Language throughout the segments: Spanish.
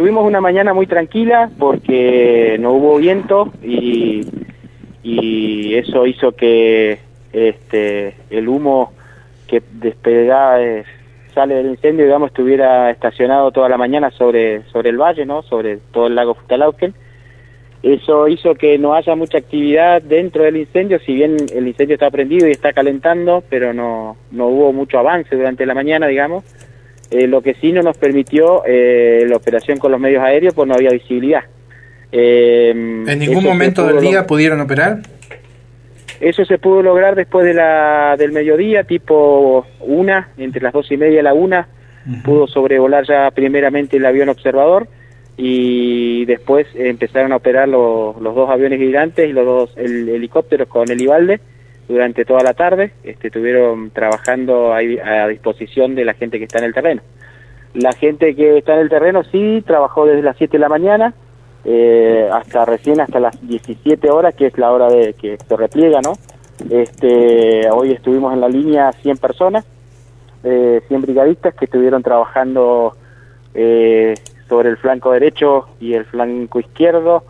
tuvimos una mañana muy tranquila porque no hubo viento y eso hizo que el humo que despegaba sale del incendio, digamos, estuviera estacionado toda la mañana sobre el valle, ¿no? Sobre todo el lago Futtalauquen. Eso hizo que no haya mucha actividad dentro del incendio, si bien el incendio está prendido y está calentando, pero no hubo mucho avance durante la mañana, digamos. Lo que sí no nos permitió la operación con los medios aéreos, pues no había visibilidad. ¿En ningún momento del día pudieron operar? Eso se pudo lograr después del mediodía, tipo 1, entre las 2:30 y la 1, pudo sobrevolar ya primeramente el avión observador, y después empezaron a operar los 2 aviones gigantes y los 2 helicópteros con el Ivalde durante toda la tarde. Estuvieron trabajando ahí a disposición de la gente que está en el terreno. La gente que está en el terreno sí trabajó desde las 7 de la mañana hasta las 17 horas, que es la hora de que se repliega, ¿no? Hoy estuvimos en la línea 100 personas, 100 brigadistas que estuvieron trabajando sobre el flanco derecho y el flanco izquierdo,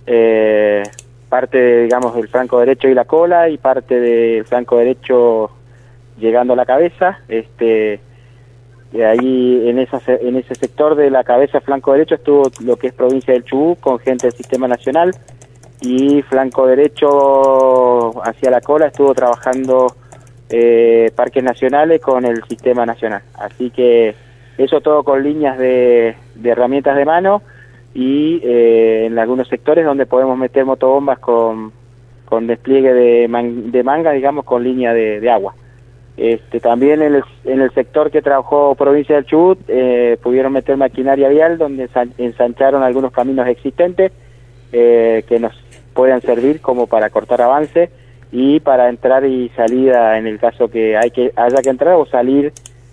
parte, digamos, del flanco derecho y la cola, y parte del flanco derecho llegando a la cabeza. Ahí en ese sector de la cabeza, flanco derecho, estuvo lo que es provincia del Chubut con gente del Sistema Nacional, y flanco derecho hacia la cola estuvo trabajando parques nacionales con el Sistema Nacional. Así que eso todo con líneas de herramientas de mano, y en algunos sectores donde podemos meter motobombas con despliegue de manga, digamos, con línea de agua. También en el sector que trabajó provincia del Chubut pudieron meter maquinaria vial, donde ensancharon algunos caminos existentes que nos puedan servir como para cortar avance y para entrar y salida en el caso que haya que entrar o salir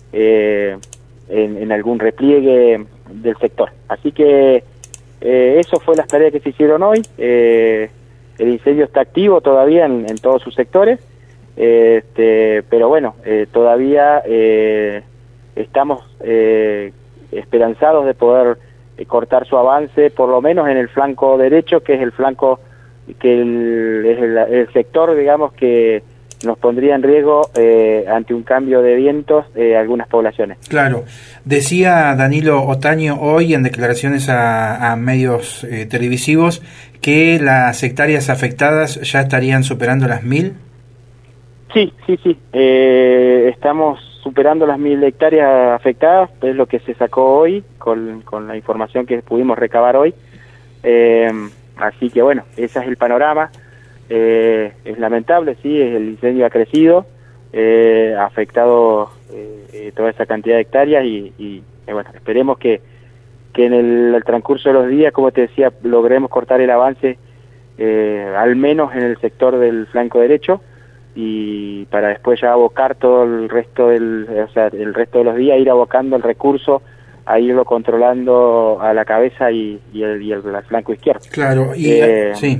en algún repliegue del sector. Así que eso fue las tareas que se hicieron hoy. El incendio está activo todavía en todos sus sectores. Pero bueno, todavía estamos esperanzados de poder cortar su avance, por lo menos en el flanco derecho, que es el flanco que es el sector, digamos, que nos pondría en riesgo ante un cambio de vientos algunas poblaciones. Claro. Decía Danilo Otaño hoy en declaraciones a medios televisivos que las hectáreas afectadas ya estarían superando las 1000. Sí. Estamos superando las 1000 hectáreas afectadas, es lo que se sacó hoy con la información que pudimos recabar hoy. Así que bueno, ese es el panorama. Es lamentable, sí, el incendio ha crecido, ha afectado toda esa cantidad de hectáreas y bueno, esperemos que en el transcurso de los días, como te decía, logremos cortar el avance al menos en el sector del flanco derecho, y para después ya abocar todo el resto el resto de los días, ir abocando el recurso a irlo controlando a la cabeza y el flanco izquierdo. Claro, sí.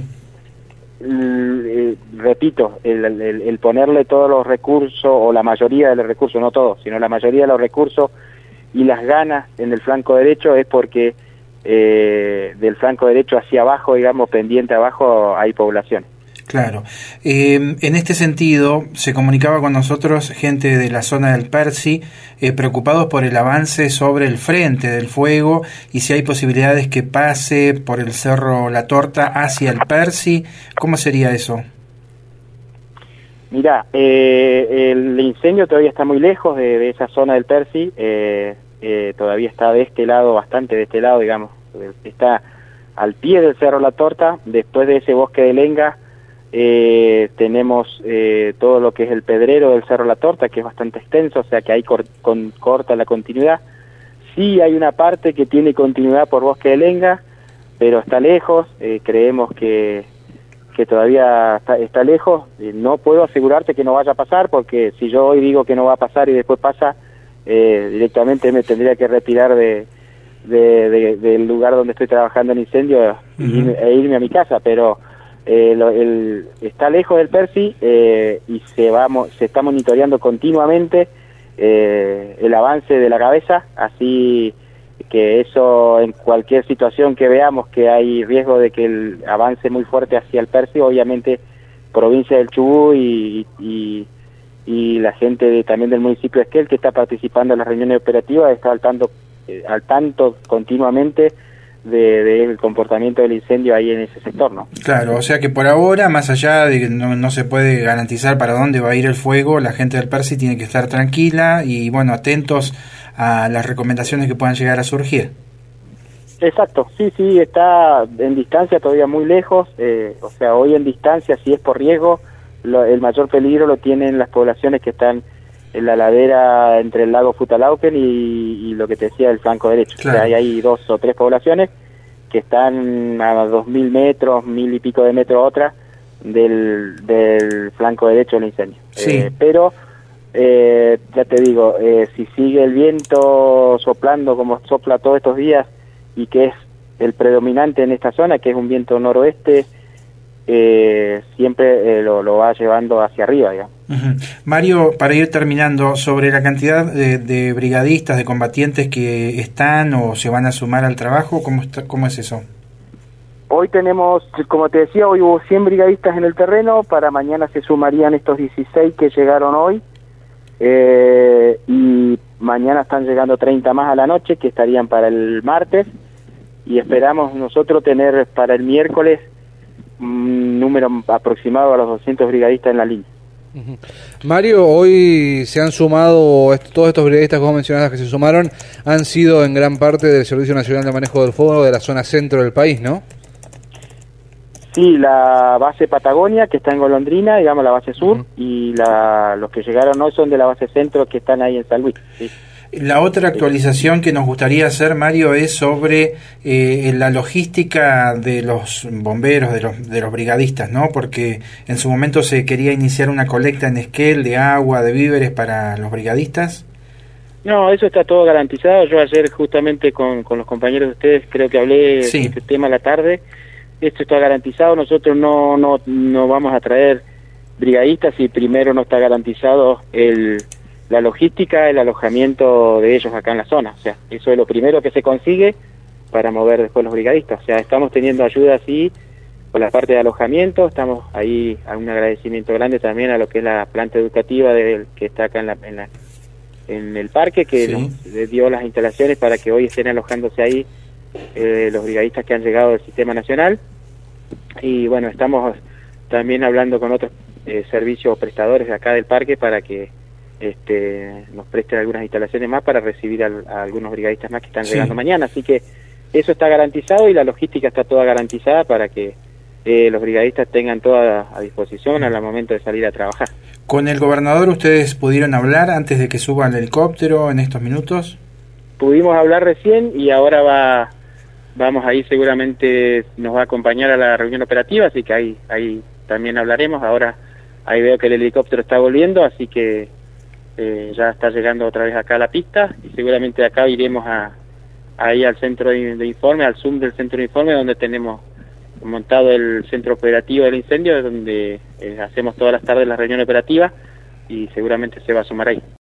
Repito, el ponerle todos los recursos, o la mayoría de los recursos, no todos, sino la mayoría de los recursos y las ganas en el flanco derecho, es porque del flanco derecho hacia abajo, digamos, pendiente abajo, hay poblaciones. Claro. En este sentido, se comunicaba con nosotros gente de la zona del Percy, preocupados por el avance sobre el frente del fuego y si hay posibilidades que pase por el Cerro La Torta hacia el Percy. ¿Cómo sería eso? Mirá, el incendio todavía está muy lejos de esa zona del Percy, todavía está de este lado, bastante de este lado, digamos, está al pie del Cerro La Torta. Después de ese bosque de lenga tenemos todo lo que es el pedrero del Cerro La Torta, que es bastante extenso, o sea que ahí corta la continuidad. Sí hay una parte que tiene continuidad por bosque de lenga, pero está lejos. Creemos que todavía está lejos. No puedo asegurarte que no vaya a pasar, porque si yo hoy digo que no va a pasar y después pasa, directamente me tendría que retirar del lugar donde estoy trabajando en incendio e irme a mi casa, pero está lejos del Percy y se está monitoreando continuamente el avance de la cabeza, así que eso en cualquier situación que veamos que hay riesgo de que el avance muy fuerte hacia el Percy, obviamente provincia del Chubut y la gente también del municipio de Esquel, que está participando en las reuniones operativas, está al tanto continuamente del comportamiento del incendio ahí en ese sector, ¿no? Claro, o sea que por ahora, más allá de que no se puede garantizar para dónde va a ir el fuego, la gente del Percy tiene que estar tranquila y, bueno, atentos a las recomendaciones que puedan llegar a surgir. Exacto, sí, está en distancia todavía muy lejos, o sea, hoy en distancia, si es por riesgo, el mayor peligro lo tienen las poblaciones que están en la ladera entre el lago Futalauquen y lo que te decía el flanco derecho. Claro. O sea, hay 2 o 3 poblaciones que están a 2.000 metros, 1.000 y pico de metros otra del flanco derecho del incendio. Sí. Pero, ya te digo, si sigue el viento soplando como sopla todos estos días y que es el predominante en esta zona, que es un viento noroeste, siempre lo va llevando hacia arriba, digamos. Uh-huh. Mario, para ir terminando, sobre la cantidad de brigadistas, de combatientes que están o se van a sumar al trabajo, ¿cómo es eso? Hoy tenemos, como te decía, hoy hubo 100 brigadistas en el terreno, para mañana se sumarían estos 16 que llegaron hoy, y mañana están llegando 30 más a la noche, que estarían para el martes, y esperamos nosotros tener para el miércoles un número aproximado a los 200 brigadistas en la línea. Mario, hoy se han sumado, todos estos brigadistas que vos mencionabas que se sumaron, han sido en gran parte del Servicio Nacional de Manejo del Fuego de la zona centro del país, ¿no? Sí, la base Patagonia, que está en Golondrina, digamos la base sur, y los que llegaron hoy son de la base centro, que están ahí en San Luis. Sí. La otra actualización que nos gustaría hacer, Mario, es sobre la logística de los bomberos, de los brigadistas, ¿no? Porque en su momento se quería iniciar una colecta en Esquel de agua, de víveres para los brigadistas. No, eso está todo garantizado. Yo ayer justamente con los compañeros de ustedes creo que hablé de este tema a la tarde. Esto está garantizado. Nosotros no vamos a traer brigadistas si primero no está garantizado la logística, el alojamiento de ellos acá en la zona. O sea, eso es lo primero que se consigue para mover después los brigadistas. O sea, estamos teniendo ayuda así por la parte de alojamiento. Estamos ahí a un agradecimiento grande también a lo que es la planta educativa que está acá en el parque, que nos dio las instalaciones para que hoy estén alojándose ahí los brigadistas que han llegado del sistema nacional. Y bueno, estamos también hablando con otros servicios prestadores de acá del parque para que nos presten algunas instalaciones más para recibir a algunos brigadistas más que están llegando mañana. Así que eso está garantizado y la logística está toda garantizada para que los brigadistas tengan toda a disposición al momento de salir a trabajar. ¿Con el gobernador ustedes pudieron hablar antes de que suba el helicóptero en estos minutos? Pudimos hablar recién y ahora vamos a ir, seguramente nos va a acompañar a la reunión operativa, así que ahí también hablaremos. Ahora ahí veo que el helicóptero está volviendo, así que ya está llegando otra vez acá a la pista y seguramente acá iremos ahí al centro de informe, al Zoom del centro de informe, donde tenemos montado el centro operativo del incendio, donde hacemos todas las tardes la reunión operativa y seguramente se va a sumar ahí.